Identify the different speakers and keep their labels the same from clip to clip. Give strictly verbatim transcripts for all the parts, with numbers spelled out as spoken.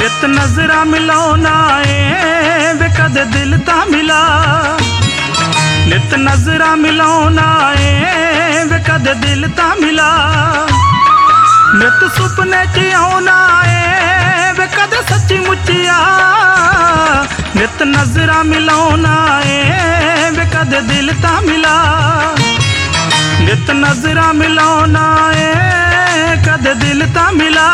Speaker 1: नित नजरा मिलाना ए वे कद दिल ता मिला। नित नजरा मिलाना ए वे कद दिल ता मिला। नित सुपने च आना ए वे कद सच्ची मुचिया। नित नजरा मिलाना ए वे कद दिल ता मिला। नित नजरा मिलाना ए कद दिल ता मिला।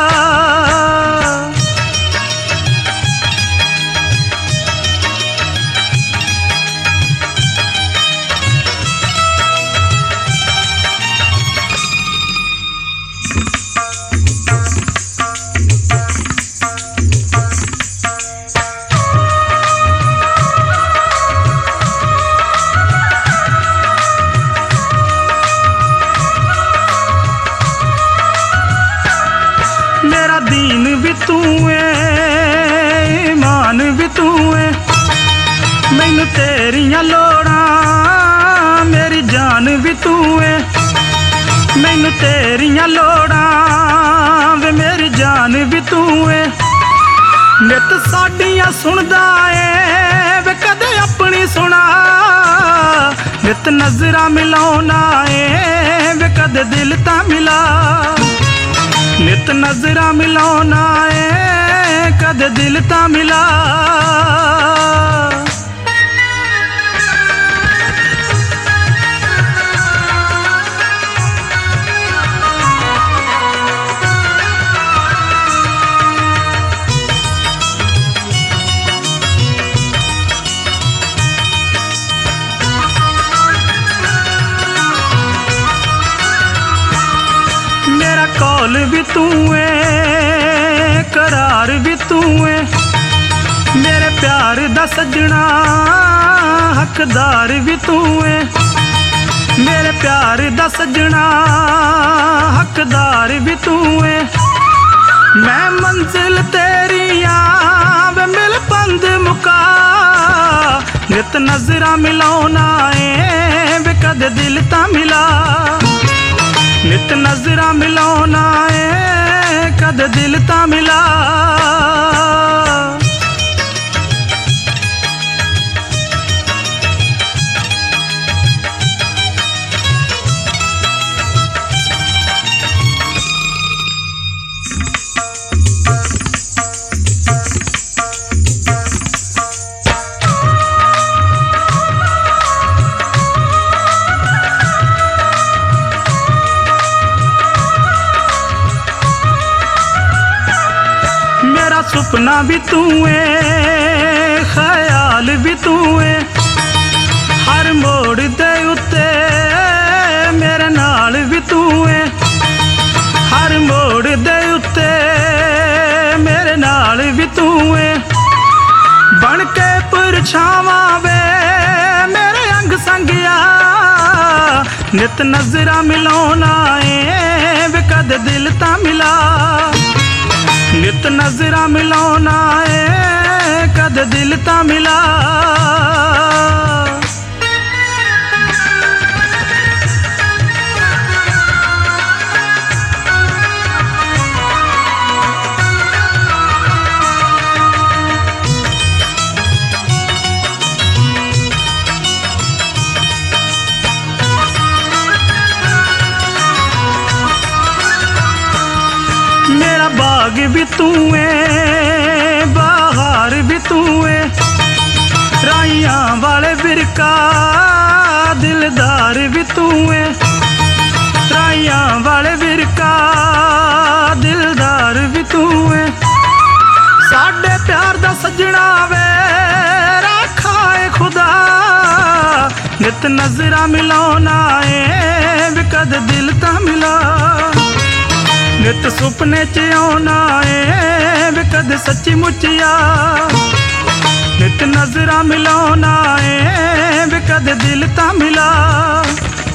Speaker 1: मेरा दीन भी तू है, ईमान भी तू है। मैनू तेरियां लोड़ां मेरी जान भी तू है। मैनू तेरियां लोड़ां वे मेरी जान भी तू है। नित साडियां सुनदा है वे कदे अपनी सुना। नित नजरा मिलाना है वे कदे दिल ता मिला। नित नजरा मिलाना ए कद दिल ता मिला। मेरा कौल भी तू है, करार भी तू है। मेरे प्यार दा सजना हकदार भी तू है। मेरे प्यार दा सजना हकदार भी तू है। मैं मंजिल तेरी आ वे मिल पंद मुका। नित नजरा मिलाना ए वे कद दिल ता मिला। नित नजरा मिलाना ए कद दिल ता मिला। मेरा सुपना भी तू है, ख्याल भी तू है। हर मोड़ दे उत्ते मेरे नाल भी तू है। हर मोड़ दे उत्ते मेरे नाल भी तू है। बन के परछावां वे मेरे अंग संगिया। नित नजरा मिलाना ए वे कद दिल ता मिला। नित नजरा मिलाना ए कद दिल ता मिला। मेरा बाग भी तू है, बाहर भी तू है। राइयां वाले बिरका दिलदार भी तू है। राइयां वाले बिरका दिलदार भी तू है। साडे प्यार दा सजना वे राखा है खुदा। नित नजरा मिलाना ए वे कद दिल ता मिला। नित सुपने च आना ए वे कद सच्ची मुचिया। नित नजरा मिलाना ए वे कद दिल ता मिला।